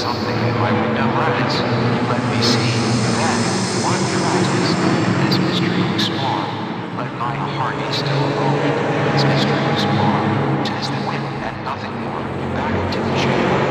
something in my window lattice. Let me see. Then, one rises. This mystery looks small, but my heart is still alone. This mystery looks small. 'Tis the wind and nothing more. Back into the chamber.